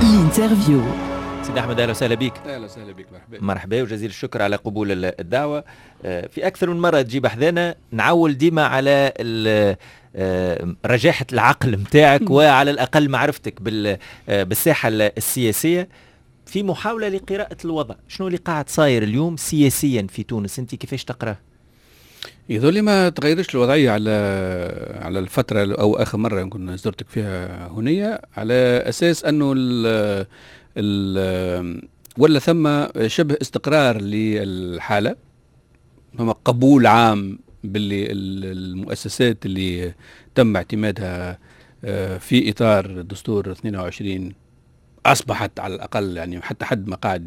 الانترفيو. سيدي أحمد، أهلا وسهلا بك. أهلا وسهلا بك. مرحبا وجزيل الشكر على قبول الدعوة. في أكثر من مرة تجيب حذانا نعول ديما على رجاحة العقل متاعك وعلى الأقل معرفتك بالساحة السياسية في محاولة لقراءة الوضع. شنو اللي قاعد صاير اليوم سياسيا في تونس؟ أنت كيفاش تقرأ؟ يظل ما تغيرش الوضعية على الفترة أو آخر مرة يمكن زرتك فيها هنية، على أساس أنه ولا ثم شبه استقرار للحالة، ثم قبول عام باللي المؤسسات اللي تم اعتمادها في إطار دستور 22 أصبحت على الأقل، يعني حتى حد ما قاعد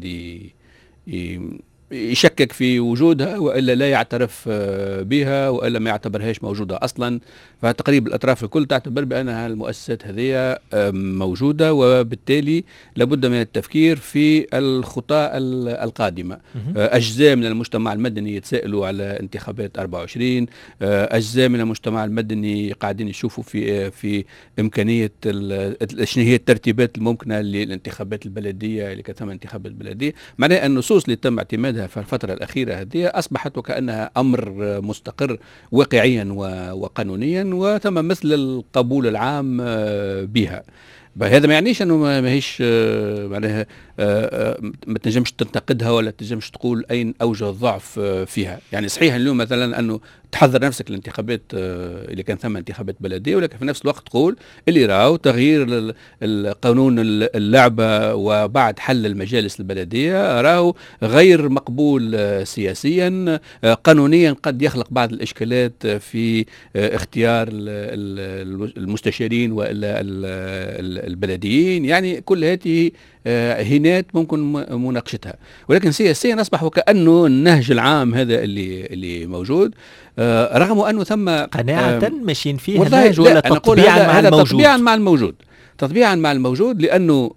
يشكك في وجودها وإلا لا يعترف بها وإلا ما يعتبرهاش موجودة أصلا. فتقريبا الأطراف الكل تعتبر بأنها المؤسسات هذه موجودة، وبالتالي لابد من التفكير في الخطى القادمة. أجزاء من المجتمع المدني يتساءلوا على انتخابات 24، أجزاء من المجتمع المدني قاعدين يشوفوا في إمكانية شنو هي الترتيبات الممكنة للانتخابات البلدية اللي كانت انتخابات بلدية. معناها النصوص اللي تم اعتمادها في الفترة الأخيرة هذه أصبحت وكأنها أمر مستقر واقعيا وقانونيا، وتم مثل القبول العام بها. هذا ما يعنيش انه ما هيش معناها ما تنجمش تنتقدها ولا تنجمش تقول اين اوجه الضعف فيها. يعني صحيح اليوم مثلا انه تحضر نفسك الانتخابات اللي كان ثم انتخابات بلديه، ولكن في نفس الوقت تقول اللي راهو تغيير القانون اللعبه وبعد حل المجالس البلديه راهو غير مقبول سياسيا، قانونيا قد يخلق بعض الاشكالات في اختيار المستشارين والا البلديين. يعني كل هذه هينات ممكن مناقشتها، ولكن سياسيا اصبح وكانه النهج العام هذا اللي موجود، رغم انه ثم قناعه ماشيين فيها النهج ولا تطبيعا مع الموجود. تطبيعا مع الموجود، لانه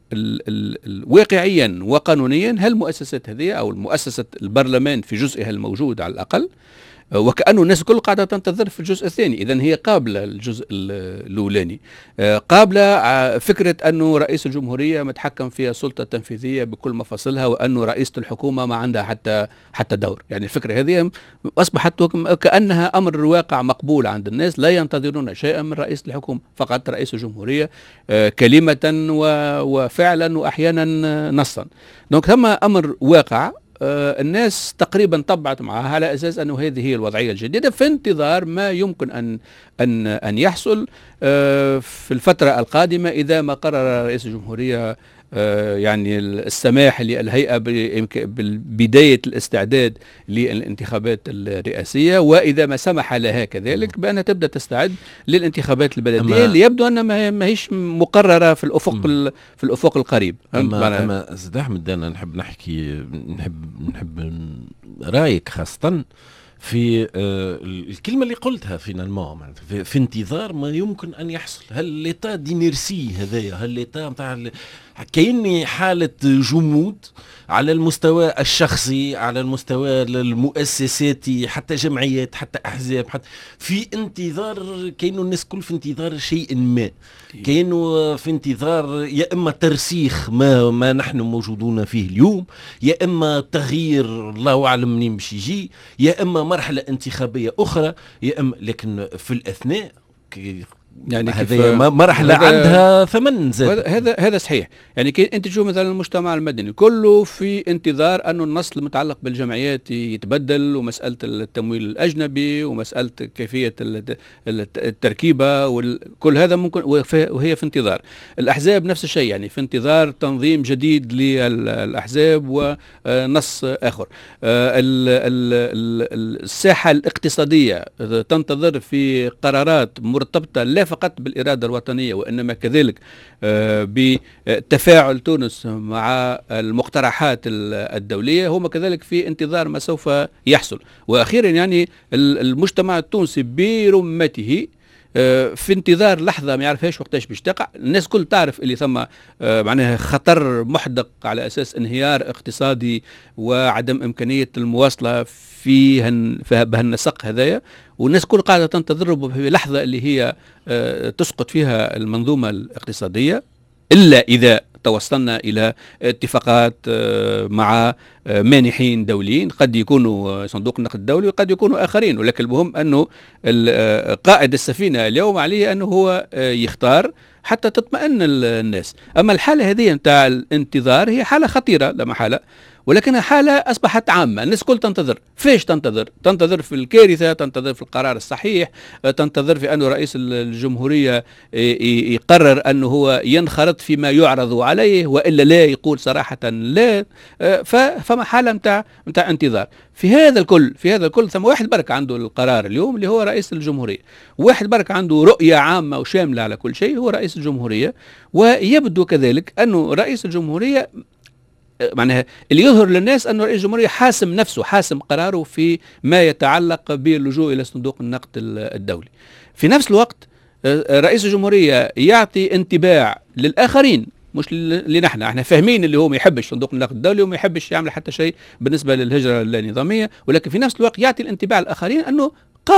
واقعيا وقانونيا هالمؤسسات هذه او المؤسسه البرلمان في جزئها الموجود على الاقل، وكأنه الناس الكل قاعدة تنتظر في الجزء الثاني. إذن هي قابلة الجزء الأولاني، قابلة فكرة أنه رئيس الجمهورية متحكم فيها السلطة التنفيذية بكل مفاصلها، وأنه رئيسة الحكومة ما عندها حتى دور. يعني الفكرة هذه أصبحت كأنها أمر واقع مقبول عند الناس، لا ينتظرون شيئا من رئيس الحكومة، فقط رئيس الجمهورية كلمة وفعلا وأحيانا نصا. دونك ثم أمر واقع، الناس تقريبا طبعت معها على أساس أنه هذه هي الوضعية الجديدة، في انتظار ما يمكن أن يحصل في الفترة القادمة إذا ما قرر رئيس الجمهورية يعني السماح للهيئة ببداية الاستعداد للانتخابات الرئاسية، وإذا ما سمح لها كذلك بأنها تبدأ تستعد للانتخابات البلدية اللي يبدو أنها ما هيش مقررة في الأفق القريب. أما سيد أحمد، أنا نحب نحكي نحب رأيك خاصة في الكلمة اللي قلتها في انتظار ما يمكن أن يحصل. هل ليتا دينيرسي هذايا، هل ليتا متاع كأني حالة جمود على المستوى الشخصي، على المستوى المؤسساتي، حتى جمعيات، حتى أحزاب، حتى في انتظار، كأنه الناس كل في انتظار شيء ما، كأنه في انتظار يا إما ترسيخ ما نحن موجودون فيه اليوم، يا إما تغيير الله أعلم منين باش يجي، يا إما مرحلة انتخابية أخرى، يا إما لكن في الأثناء يعني هذه مرحلة عندها ثمن زاد. هذا صحيح. يعني انت تشوف مثلا المجتمع المدني كله في انتظار انه النص المتعلق بالجمعيات يتبدل، ومسألة التمويل الأجنبي، ومسألة كيفية التركيبة، وكل هذا ممكن، وهي في انتظار. الأحزاب نفس الشيء، يعني في انتظار تنظيم جديد للأحزاب ونص آخر. الساحة الاقتصادية تنتظر في قرارات مرتبطة لا فقط بالإرادة الوطنية، وإنما كذلك بتفاعل تونس مع المقترحات الدولية، هم كذلك في انتظار ما سوف يحصل. وأخيرا يعني المجتمع التونسي برمته في انتظار لحظة ما يعرفهاش وقتاش باش تقع. الناس كل تعرف اللي ثم معناها خطر محدق على أساس انهيار اقتصادي وعدم إمكانية المواصلة بهالنسق هذايا، والناس كل قاعدة تنتظر في لحظة اللي هي تسقط فيها المنظومة الاقتصادية، إلا إذا توصلنا إلى اتفاقات مع مانحين دوليين، قد يكونوا صندوق النقد الدولي وقد يكونوا آخرين، ولكن المهم أنه قائد السفينة اليوم عليه أنه هو يختار حتى تطمئن الناس. أما الحالة هذه نتاع الانتظار هي حالة خطيرة لا محالة، ولكنها حالة أصبحت عامة، الناس كل تنتظر. فيش تنتظر في الكارثة، تنتظر في القرار الصحيح، تنتظر في أنه رئيس الجمهورية يقرر أنه هو ينخرط فيما يعرض عليه وإلا لا يقول صراحة لا. فما حالة متاع انتظار. في هذا الكل ثم واحد برك عنده القرار اليوم اللي هو رئيس الجمهورية، واحد برك عنده رؤية عامة وشاملة على كل شيء هو رئيس الجمهورية. ويبدو كذلك أنه رئيس الجمهورية معناها اللي يظهر للناس أنه رئيس الجمهورية حاسم نفسه، حاسم قراره في ما يتعلق باللجوء إلى صندوق النقد الدولي. في نفس الوقت رئيس الجمهورية يعطي انطباع للآخرين، مش اللي احنا فاهمين اللي هو ما يحبش صندوق النقد الدولي وما يحبش يعمل حتى شيء بالنسبة للهجرة اللانظامية، ولكن في نفس الوقت يعطي الانطباع للآخرين أنه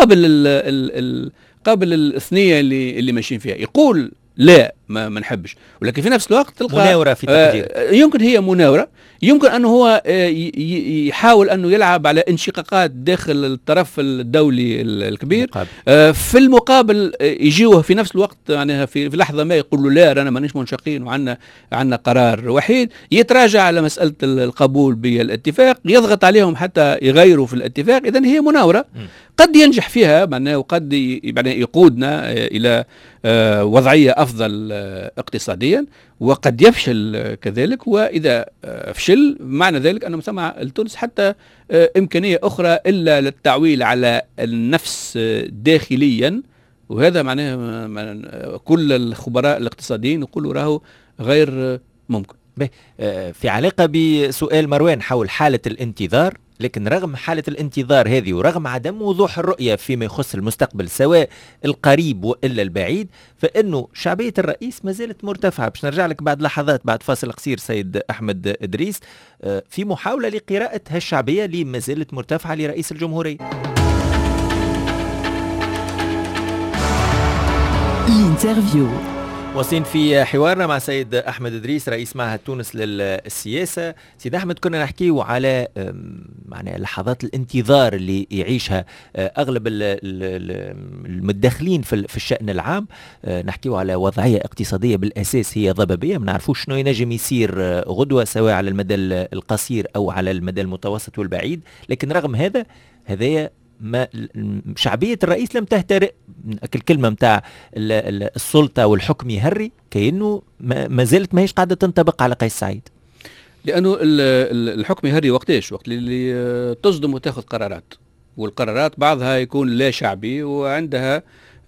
قابل الثنية اللي ماشيين فيها. يقول لا ما نحبش، ولكن في نفس الوقت تلقى مناورة في تقدير. يمكن هي مناورة، يمكن أنه هو يحاول أنه يلعب على انشقاقات داخل الطرف الدولي الكبير. في المقابل يجيوه في نفس الوقت يعني في لحظة ما يقول له لا رانا مانيش منشقين وعندنا قرار وحيد، يتراجع على مسألة القبول بالاتفاق، يضغط عليهم حتى يغيروا في الاتفاق. إذن هي مناورة قد ينجح فيها معناه، وقد يقودنا إلى وضعية أفضل اقتصاديا، وقد يفشل كذلك. وإذا فشل معنى ذلك أنه سمع التونس حتى إمكانية أخرى إلا للتعويل على النفس داخليا، وهذا معناه كل الخبراء الاقتصاديين يقولوا راهو غير ممكن. في علاقة بسؤال مروان حول حالة الانتظار، لكن رغم حالة الانتظار هذه ورغم عدم وضوح الرؤية فيما يخص المستقبل سواء القريب وإلا البعيد، فإنه شعبية الرئيس ما زالت مرتفعة. باش نرجع لك بعد لحظات بعد فاصل قصير سيد أحمد إدريس في محاولة لقراءة هالشعبية اللي ما زالت مرتفعة لرئيس الجمهورية. الانترفيو واصلين في حوارنا مع سيد أحمد إدريس رئيس معهد تونس للسياسة. سيد أحمد كنا نحكيه على معنى لحظات الانتظار اللي يعيشها أغلب المتدخلين في الشأن العام. نحكيه على وضعية اقتصادية بالأساس هي ضبابية، ما نعرفوش شنو ينجم يصير غدوة سواء على المدى القصير أو على المدى المتوسط والبعيد. لكن رغم هذا ما شعبية الرئيس لم تهترئ. الكلمة متاع السلطة والحكم يهري كأنه ما زالت ما هيش قاعدة تنطبق على قيس سعيد، لأنه الحكم يهري وقت اللي تصدم وتاخذ قرارات، والقرارات بعضها يكون لا شعبي، وعندها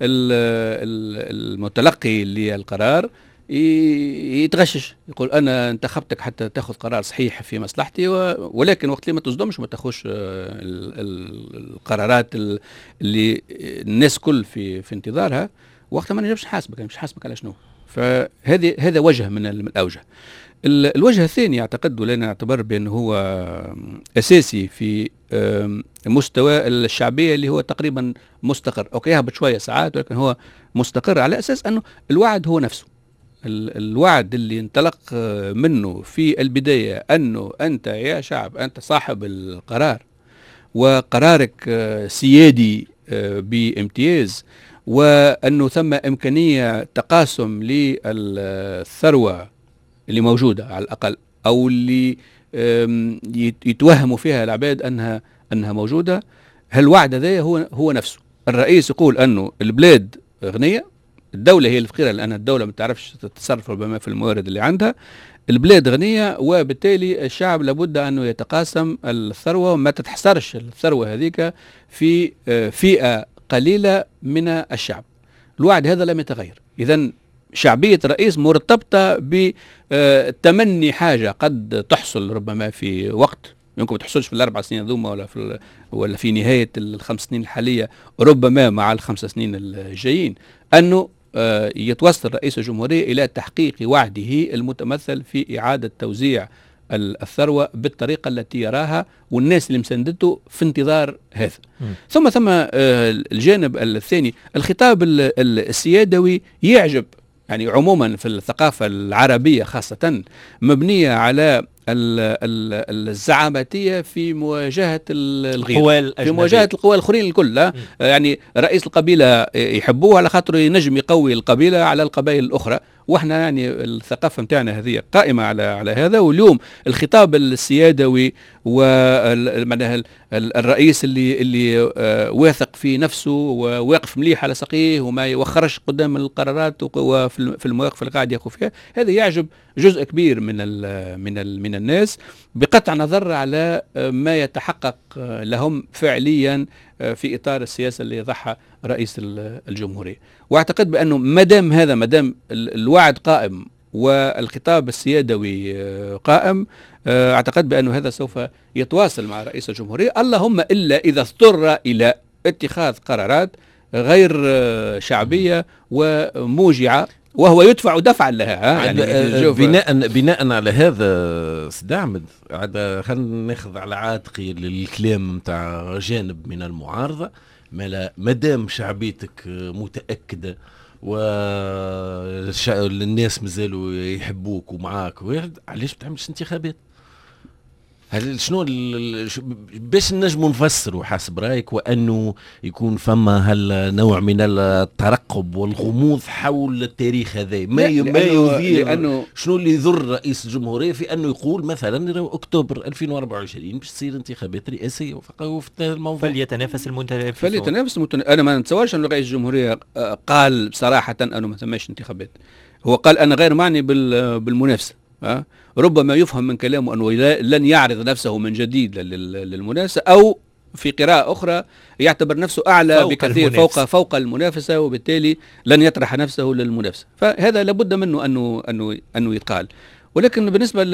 المتلقي للقرار يتغشش، يقول أنا انتخبتك حتى تأخذ قرار صحيح في مصلحتي، ولكن وقت اللي ما تصدمش وما تاخذش القرارات اللي الناس كل في انتظارها، وقتها ما نجمش نحاسبك، مش حاسبك على شنو. هذا وجه من الأوجه. الوجه الثاني أعتقد ولنا نعتبر بأنه هو أساسي في مستوى الشعبية اللي هو تقريبا مستقر، أوكي يهبط شوية ساعات ولكن هو مستقر، على أساس أنه الوعد هو نفسه. الوعد اللي انطلق منه في البداية أنه أنت يا شعب أنت صاحب القرار، وقرارك سيادي بامتياز، وأنه ثم إمكانية تقاسم للثروة اللي موجودة على الأقل، أو اللي يتوهموا فيها العباد أنها موجودة. هالوعد هذا هو نفسه. الرئيس يقول أنه البلاد غنية، الدولة هي الفقيرة لأن الدولة ما تعرفش تتصرف ربما في الموارد اللي عندها، البلاد غنية، وبالتالي الشعب لابد أنه يتقاسم الثروة، وما تتحصرش الثروة هذيك في فئة قليلة من الشعب. الوعد هذا لم يتغير. إذن شعبية الرئيس مرتبطة بتمني حاجة قد تحصل ربما في وقت يمكن ما تحصلش في ال4 سنين ذوما ولا في نهاية ال5 سنين الحالية، ربما مع ال5 سنين الجايين، أنه يتوصل رئيس الجمهورية إلى تحقيق وعده المتمثل في إعادة توزيع الثروة بالطريقة التي يراها، والناس اللي مساندته في انتظار هذا. ثم الجانب الثاني، الخطاب السيادوي يعجب يعني عموما في الثقافة العربية خاصة مبنية على الزعاماتية في مواجهة الغير، في مواجهة القوى الآخرين الكل. يعني رئيس القبيلة يحبوه على خاطر ينجم يقوي القبيلة على القبائل الأخرى، واحنا يعني الثقافة متاعنا هذه قائمة على هذا. واليوم الخطاب السيادوي ومعناها الرئيس اللي واثق في نفسه وواقف مليح على ساقيه وما يوخرش قدام القرارات وفي المواقف اللي قاعد ياخذ فيها، هذا يعجب جزء كبير من الناس بقطع نظر على ما يتحقق لهم فعليا في إطار السياسة اللي يضعها رئيس الجمهورية. واعتقد بأنه مدام الوعد قائم والخطاب السيادوي قائم، اعتقد بأنه هذا سوف يتواصل مع رئيس الجمهورية، اللهم إلا إذا اضطر إلى اتخاذ قرارات غير شعبية وموجعة وهو يدفع دفعا لها. يعني بناء على هذا سيد أحمد، خلينا ناخذ على عاتقي الكلام متاع جانب من المعارضة، مادام شعبيتك متأكدة والناس مازالوا يحبوك ومعاك، علاش بتعملش انتخابات؟ هل شنو باش نجموا نفسروا حسب رايك وانه يكون فما هالنوع من الترقب والغموض حول التاريخ هذا؟ ما يثير شنو اللي يضر رئيس الجمهورية في انه يقول مثلا اكتوبر 2024 باش تصير انتخابات رئاسية وفي الموضوع فليتنافس المتنافسون. انا ما نتصورش ان رئيس الجمهورية قال بصراحة انه ما ثماش انتخابات، هو قال انا غير معني بالمنافسة. ربما يفهم من كلامه أنه لن يعرض نفسه من جديد للمنافسة، أو في قراءة أخرى يعتبر نفسه أعلى بكثير فوق المنافسة، وبالتالي لن يطرح نفسه للمنافسة. فهذا لابد منه أنه يتقال. ولكن بالنسبة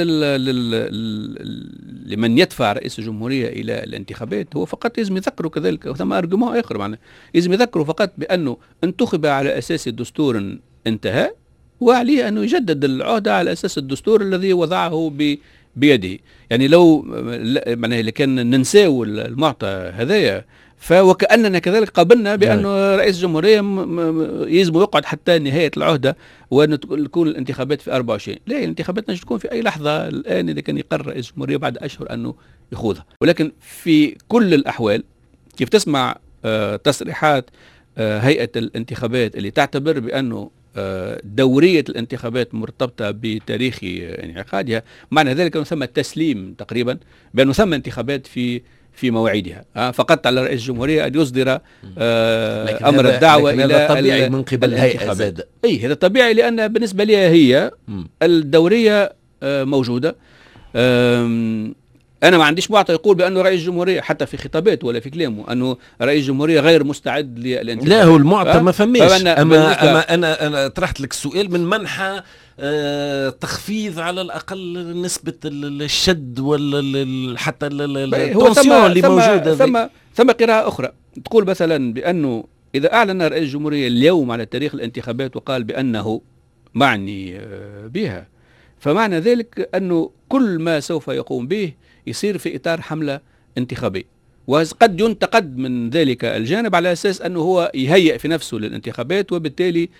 لمن يدفع رئيس الجمهورية إلى الانتخابات، هو فقط لازم يذكروا كذلك، وثم أرجوما آخر معنا، لازم يذكروا فقط بأنه انتخب على أساس الدستور انتهى، وعليه أنه يجدد العهدة على أساس الدستور الذي وضعه بيده. يعني لو معناه اللي كان ننساو المعطى هذايا، فوكأننا كذلك قبلنا بأنه رئيس الجمهورية يلزم يقعد حتى نهاية العهدة وتكون الانتخابات في 24. لا، الانتخابات نجم تكون في أي لحظة الآن إذا كان يقرر رئيس الجمهورية بعد أشهر أنه يخوضها. ولكن في كل الأحوال كيف تسمع تصريحات هيئة الانتخابات اللي تعتبر بأنه دورية الانتخابات مرتبطة بتاريخ انعقادها، معنى ذلك أنه ثم تسليم تقريبا بأنه ثم انتخابات في مواعيدها. فقط على رئيس الجمهورية أن يصدر أمر الدعوة إلى طبيعي من قبل الهيئة. هذا طبيعي، لأن بالنسبة لي هي الدورية موجودة. أنا ما عنديش معطى يقول بأنه رئيس الجمهورية حتى في خطابات ولا في كلامه أنه رئيس الجمهورية غير مستعد للانتخابات. لا، هو المعطى ما فماش. أما أنا طرحت لك السؤال من منحى تخفيض على الأقل نسبة الشد ولا حتى التنسيون اللي موجودة. ثم قراءة أخرى تقول مثلا بأنه إذا أعلن رئيس الجمهورية اليوم على تاريخ الانتخابات وقال بأنه معني بها، فمعنى ذلك أنه كل ما سوف يقوم به يصير في إطار حملة انتخابية، وقد ينتقد من ذلك الجانب على أساس أنه هو يهيئ في نفسه للانتخابات، وبالتالي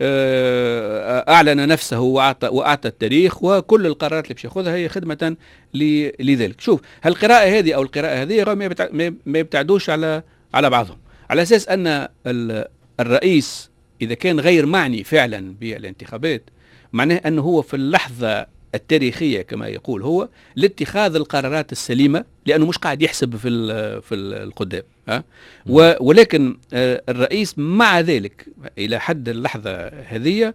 أعلن نفسه وأعطى التاريخ، وكل القرارات اللي بياخذها هي خدمة لذلك. شوف، هالقراءة هذه أو القراءة هذه ما يبتعدوش على بعضهم، على أساس أن الرئيس إذا كان غير معني فعلا بالانتخابات معناه أنه هو في اللحظة التاريخية كما يقول هو لاتخاذ القرارات السليمة، لأنه مش قاعد يحسب في القدام. ولكن الرئيس مع ذلك إلى حد اللحظة هذه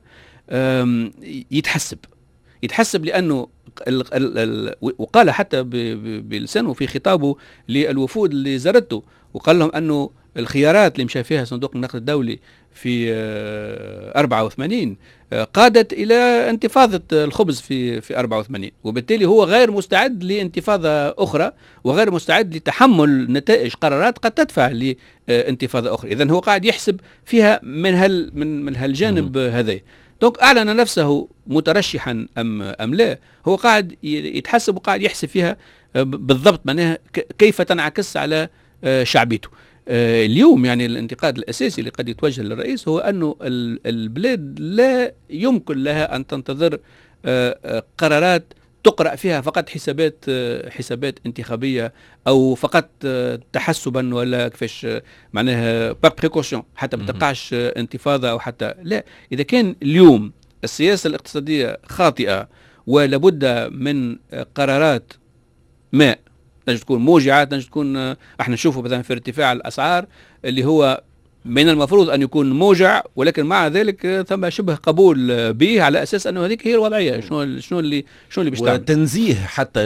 يتحسب لأنه وقال حتى بلسانه في خطابه للوفود اللي زارته، وقال لهم أنه الخيارات اللي مشى فيها صندوق النقد الدولي في 84 قادت إلى انتفاضة الخبز في 84، وبالتالي هو غير مستعد لانتفاضة أخرى وغير مستعد لتحمل نتائج قرارات قد تدفع لانتفاضة أخرى. إذن هو قاعد يحسب فيها من هالجانب هذا. دونك أعلن نفسه مترشحا أم لا، هو قاعد يتحسب وقاعد يحسب فيها بالضبط معناها كيف تنعكس على شعبيته. اليوم يعني الانتقاد الأساسي اللي قد يتوجه للرئيس هو أنه البلاد لا يمكن لها أن تنتظر قرارات تقرأ فيها فقط حسابات انتخابية أو فقط تحسبا ولا كيفاش معناها با بريكوشن حتى ما تقعش انتفاضة أو حتى لا. إذا كان اليوم السياسة الاقتصادية خاطئة ولابد من قرارات ما تنجم تكون موجعة، تنجم تكون احنا نشوفه مثلا في ارتفاع الأسعار اللي هو من المفروض أن يكون موجع، ولكن مع ذلك ثم شبه قبول به على أساس أنه هذيك هي الوضعية. شنو اللي باش تعمل؟ وتنزيه حتى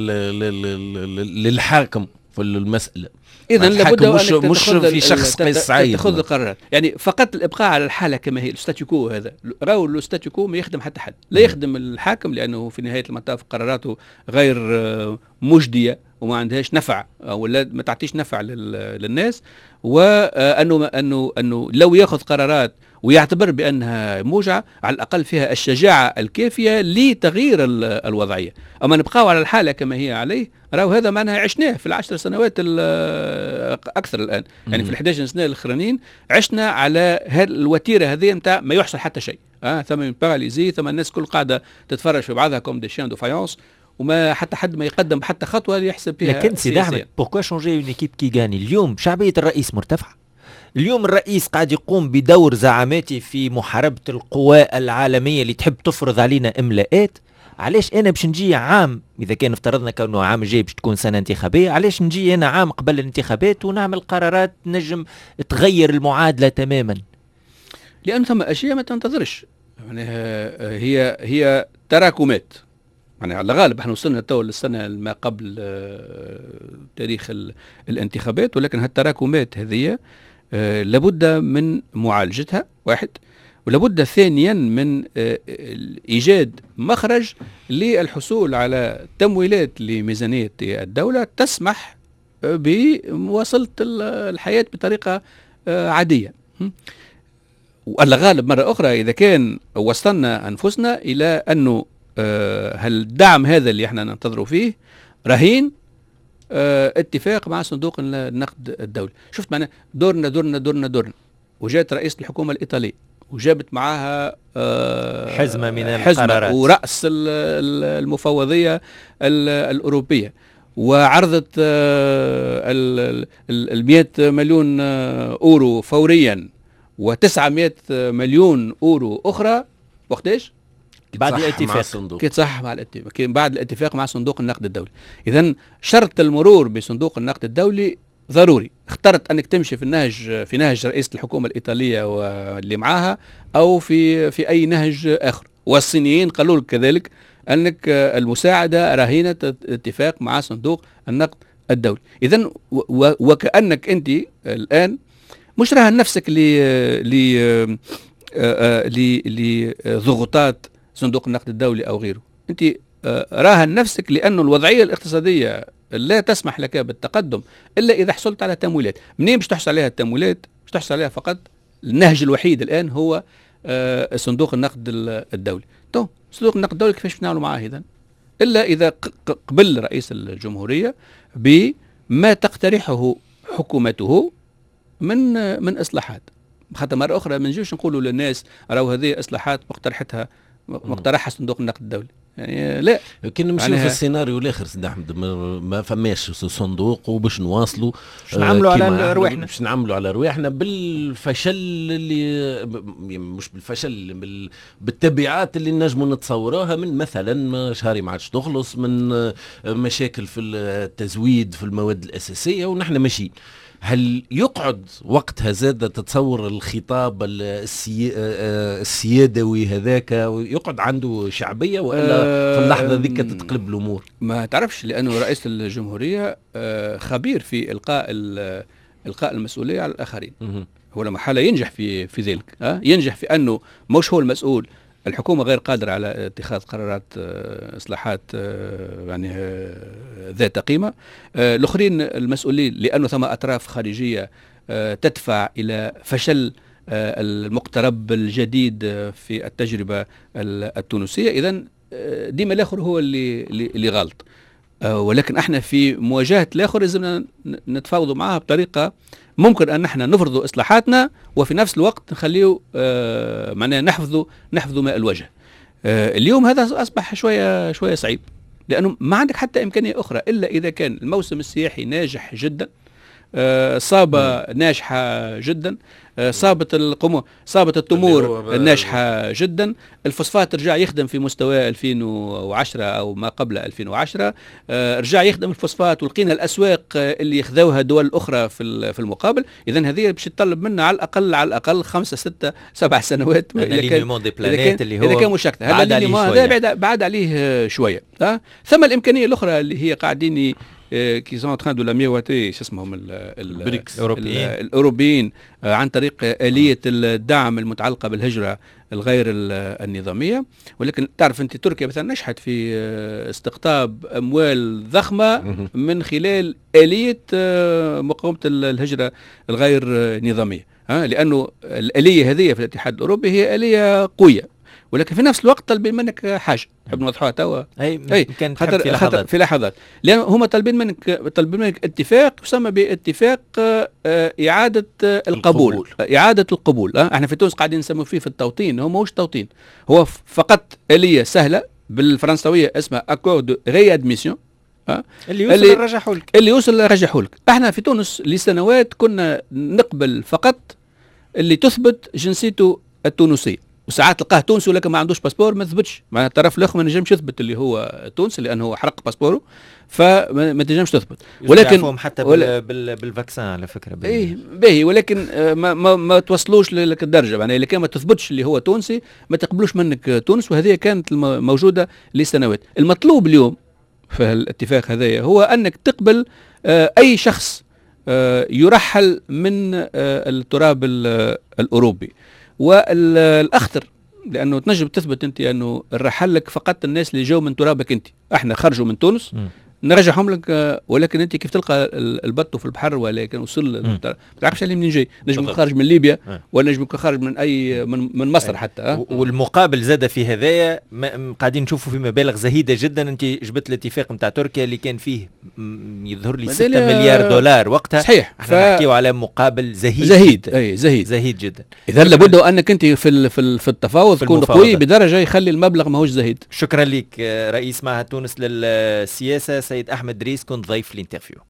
للحاكم في المسألة. إذا لابد مش في شخص قيس سعيد تاخذ القرارات، يعني فقط الإبقاء على الحالة كما هي الستاتيكو. هذا راهو الستاتيكو ما يخدم حتى حد، لا يخدم الحاكم لأنه في نهاية المطاف قراراته غير مجدية وما عندهاش نفع ولا ما تعطيش نفع للناس، وأنه لو يأخذ قرارات ويعتبر بأنها موجعة على الأقل فيها الشجاعة الكافية لتغيير الوضعية. أما نبقاو على الحالة كما هي عليه راهو هذا معناها عشناه في العشر سنوات أكثر الآن، يعني في 11 سنة الأخرانيين عشنا على الوتيرة هذه متاع ما يحصل حتى شيء. ثم باراليزي، ثم الناس كل قاعدة تتفرج في بعضها كوم دي شيان دو فايونس، وما حتى حد ما يقدم حتى خطوة يحسب فيها. لكن سيدي أحمد بوركوا شونجي اون ايكيب كي غاني؟ اليوم شعبية الرئيس مرتفعة، اليوم الرئيس قاعد يقوم بدور زعاماتي في محاربة القوى العالمية اللي تحب تفرض علينا إملاءات. علاش أنا باش نجي عام، إذا كان افترضنا كونه عام الجاي باش تكون سنة انتخابية، علاش نجي أنا عام قبل الانتخابات ونعمل قرارات نجم تغير المعادلة تماما؟ لأن ثم أشياء ما تنتظرش، يعني هي تراكمات. يعني على الغالب احنا وصلنا تو للسنة ما قبل تاريخ الانتخابات، ولكن هالتراكمات هذه لابد من معالجتها واحد، ولابد ثانيا من إيجاد مخرج للحصول على تمويلات لميزانية الدولة تسمح بمواصلة الحياة بطريقة عادية. وعلى الغالب مرة أخرى إذا كان وصلنا أنفسنا إلى أنه هالدعم هذا اللي احنا ننتظروا فيه رهين اتفاق مع صندوق النقد الدولي. شفت معنا دورنا وجاءت رئيس الحكومة الإيطالية وجابت معها حزمة من القرارات ورأس المفوضية الأوروبية، وعرضت 100 مليون أورو فوريا و900 مليون أورو أخرى. وقتاش؟ بعد الاتفاق كي تصح مع الاتفاق، بعد الاتفاق مع صندوق النقد الدولي. إذن شرط المرور بصندوق النقد الدولي ضروري. اخترت أنك تمشي في نهج رئيسة الحكومة الإيطالية واللي معاها أو في أي نهج آخر، والصينيين قالوا لك كذلك أنك المساعدة رهينة اتفاق مع صندوق النقد الدولي. إذن وكأنك أنت الآن مش راهن نفسك لضغوطات صندوق النقد الدولي أو غيره، أنت راهن نفسك لأن الوضعية الاقتصادية لا تسمح لك بالتقدم إلا إذا حصلت على تمويلات. منين باش تحصل عليها التمويلات؟ باش تحصل عليها فقط النهج الوحيد الآن هو صندوق النقد الدولي. صندوق النقد الدولي كيفاش نعملوا معاه إذن؟ إلا إذا قبل رئيس الجمهورية بما تقترحه حكومته من إصلاحات. حتى مرة أخرى ما نجيوش نقولوا للناس راهو هذه إصلاحات مقترحها صندوق النقد الدولي، يعني لا. كنا نمشيو في السيناريو الاخر سيدي احمد، ما فماش صندوق وباش نواصلوا باش نعملوا على رواحنا، باش نعملوا على رواحنا بالفشل اللي مش بالفشل بالتبعات اللي نجموا نتصوروها، من مثلا مشاريع ما عادش تخلص، من مشاكل في التزويد في المواد الاساسيه، ونحن ماشيين. هل يقعد وقتها زاد تتصور الخطاب السيادوي هذاك يقعد عنده شعبية، وإلا في اللحظة ذيك تتقلب الأمور؟ ما تعرفش، لأنه رئيس الجمهورية خبير في إلقاء المسؤولية على الآخرين. هو لما حالة ينجح في ذلك، ينجح في أنه مش هو المسؤول، الحكومة غير قادرة على اتخاذ قرارات إصلاحات يعني ذات قيمة، الآخرين المسؤولين، لأنه ثم أطراف خارجية تدفع إلى فشل المقترب الجديد في التجربة التونسية. إذن ديما الآخر هو اللي غلط، ولكن احنا في مواجهة الآخر لازمنا نتفاوضوا معها بطريقة ممكن ان احنا نفرضوا اصلاحاتنا وفي نفس الوقت نخليه معناها نحفظوا ماء الوجه. اليوم هذا اصبح شويه صعيب، لانه ما عندك حتى امكانيه اخرى الا اذا كان الموسم السياحي ناجح جدا، صابة ناجحة جدا، صابة التمور ناجحة جدا، الفوسفات رجع يخدم في مستوى 2010 أو ما قبل 2010، رجع يخدم الفوسفات ولقينا الأسواق اللي يخذوها دول أخرى في المقابل. إذن هذه باش تطلب منا على الأقل 5 6 7 سنوات إذا كان مشكل. هذا بعد عليه شوية. ثم الإمكانية الأخرى اللي هي قاعدين كي سون تران دو لا ميواتي شو اسمهم الاوروبيين عن طريق آلية الدعم المتعلقة بالهجرة الغير النظامية. ولكن تعرف انت تركيا مثلا نجحت في استقطاب اموال ضخمة من خلال آلية مقاومة الهجرة الغير نظامية، لانه الآلية هذه في الاتحاد الاوروبي هي آلية قوية، ولكن في نفس الوقت طالبين منك حاجه نحب نوضحوها توا كان في لحظات لان هما طالبين منك اتفاق يسمى باتفاق اعاده القبول. اعاده القبول. احنا في تونس قاعدين نسموا فيه في التوطين، هو ماهوش توطين، هو فقط آلية سهله بالفرنسويه اسمها اكور دو ريادميسيون اللي يوصل يرجعوا لك. احنا في تونس لسنوات كنا نقبل فقط اللي تثبت جنسيته التونسيه، وساعات تلقاه تونسي ولكن ما عندوش باسبور ما تثبتش، معناها الطرف الاخر ما نجمش يثبت اللي هو تونسي لانه هو حرق باسبوره فما تنجمش تثبت. ولكن حتى بالفاكسان على فكره باهي ولكن ما توصلوش لك الدرجه، معناها اذا كان ما تثبتش اللي هو تونسي ما تقبلوش منك تونس، وهذه كانت موجوده لسنوات. المطلوب اليوم في الاتفاق هذايا هو انك تقبل اي شخص يرحل من التراب الاوروبي. والاخطر لانه تنجم تثبت انت انه الرحل لك فقط الناس اللي جو من ترابك انت، احنا خرجوا من تونس نرجعهم لك، ولكن انت كيف تلقى البط في البحر ولكن وصل ما تعرفش عليه منين جاي، نجم يكون خارج من ليبيا ولا نجم يكون خارج من اي من مصر حتى. والمقابل زاد في هذايا قاعدين نشوفوا في مبالغ زهيده جدا. انت جبت الاتفاق نتاع تركيا اللي كان فيه يظهر لي 6 مليار دولار وقتها، صحيح احنا نحكيو على مقابل زهيد جدا. اذا لابد انك انت في التفاوض تكون قوي بدرجه يخلي المبلغ ماهوش زهيد. شكرا لك رئيس معهد تونس للسياسه سيد أحمد دريس، كنت ضيف الانترفيو.